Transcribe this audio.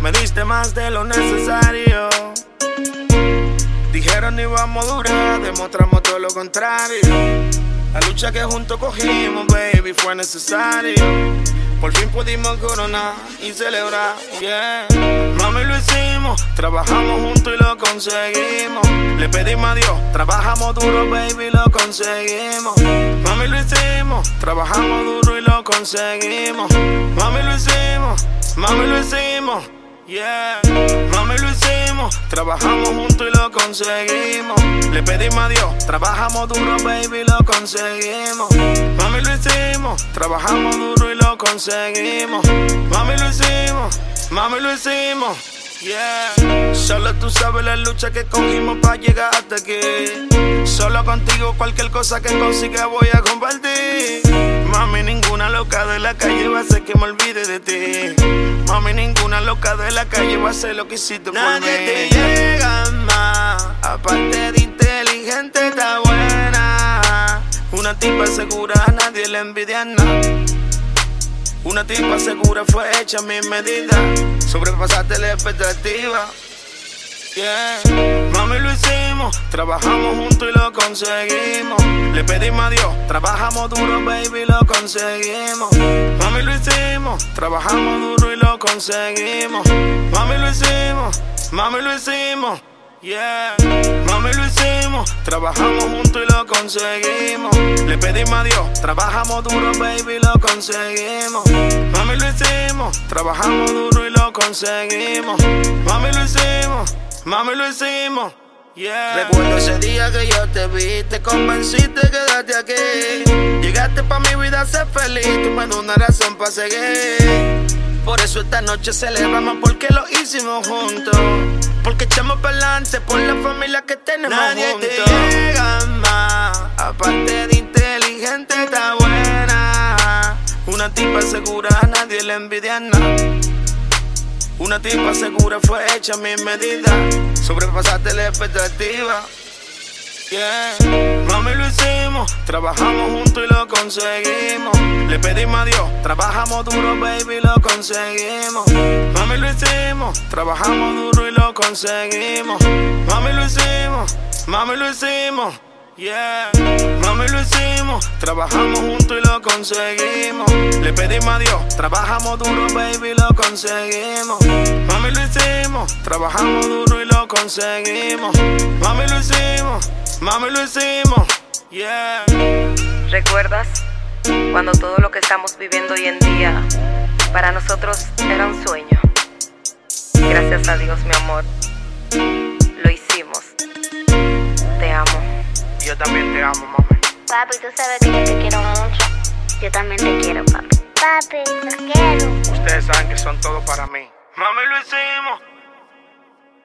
Me diste más de lo necesario. Dijeron no íbamos a durar, demostramos todo lo contrario. La lucha que juntos cogimos, baby, fue necesario. Por fin pudimos coronar y celebrar, yeah. Mami, lo hicimos, trabajamos juntos y lo conseguimos. Le pedimos a Dios, trabajamos duro, baby, lo conseguimos. Mami, lo hicimos, trabajamos duro y lo conseguimos. Mami, lo hicimos, mami, lo hicimos, yeah. Mami, lo hicimos, trabajamos juntos y lo conseguimos. Le pedimos a Dios, trabajamos duro, baby, lo conseguimos. Mami, lo hicimos, trabajamos duro y lo conseguimos. Mami, lo hicimos, mami, lo hicimos, yeah. Solo tú sabes la lucha que cogimos para llegar hasta aquí. Solo contigo cualquier cosa que consiga voy a compartir. Mami, ninguna loca de la calle va a hacer que me olvide de ti. Mami, ninguna loca de la calle va a hacer lo que hiciste por mí. Nadie te llega más, aparte de inteligente, está buena. Una tipa segura, a nadie le envidia nada. Una tipa segura fue hecha a mi medida. Sobrepasaste la expectativa, yeah. Mami, lo hicimos, trabajamos juntos y lo conseguimos. Le pedimos a Dios, trabajamos duro, baby, lo conseguimos. Mami, lo hicimos, trabajamos duro y lo conseguimos. Mami, lo hicimos, mami, lo hicimos, yeah. Mami, lo hicimos, trabajamos juntos y lo conseguimos. Le pedimos a Dios, trabajamos duro, baby, lo conseguimos. Mami, lo hicimos, trabajamos duro y lo conseguimos. Mami, lo hicimos, mami, lo hicimos, yeah. Recuerdo ese día que yo te vi, te convenciste, quedarte aquí. Llegaste pa' mi vida a ser feliz, tú me das una razón pa' seguir. Por eso esta noche celebramos porque lo hicimos juntos. Porque echamos pa'lante por la familia que tenemos nadie juntos. Nadie te llega más, aparte de inteligente, está buena. Una tipa segura, a nadie le envidia nada. Una tipa segura fue hecha a mi medida. Sobrepasaste la expectativa, yeah. Mami, lo hicimos, trabajamos juntos y lo conseguimos. Le pedimos a Dios, trabajamos duro, baby, lo conseguimos. Mami, lo hicimos, trabajamos duro y lo conseguimos. Mami, lo hicimos, mami, lo hicimos, yeah. Mami, lo hicimos, trabajamos juntos y lo conseguimos. Le pedimos a Dios, trabajamos duro, baby, lo conseguimos. Mami, lo hicimos, trabajamos duro y lo conseguimos. Mami, lo hicimos, mami, lo hicimos, yeah. ¿Recuerdas cuando todo lo que estamos viviendo hoy en día para nosotros era un sueño? Gracias a Dios, mi amor, lo hicimos. Te amo. Yo también te amo, mami. Papi, tú sabes que yo te quiero mucho. Yo también te quiero, papi. Papi, los quiero. Ustedes saben que son todo para mí. Mami, lo hicimos.